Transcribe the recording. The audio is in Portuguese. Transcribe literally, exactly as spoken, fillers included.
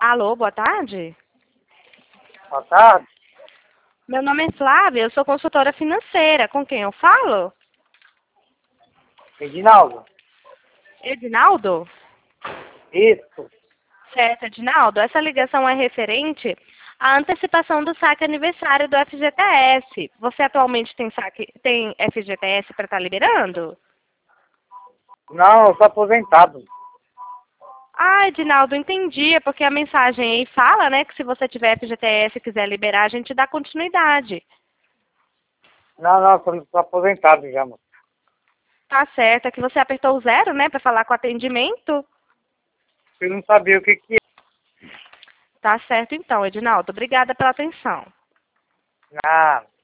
Alô, boa tarde. Boa tarde. Meu nome é Flávia, eu sou consultora financeira. Com quem eu falo? Edinaldo. Edinaldo? Isso. Certo, Edinaldo. Essa ligação é referente à antecipação do saque aniversário do F G T S. Você atualmente tem, saque, tem F G T S para estar liberando? Não, eu sou aposentado. Ah, Edinaldo, entendi. É porque a mensagem aí fala, né, que se você tiver F G T S e quiser liberar, a gente dá continuidade. Não, não, sou, sou aposentado já, mano. Tá certo. É que você apertou o zero, né, para falar com atendimento. Eu não sabia o que que Tá certo então, Edinaldo. Obrigada pela atenção. é. Ah.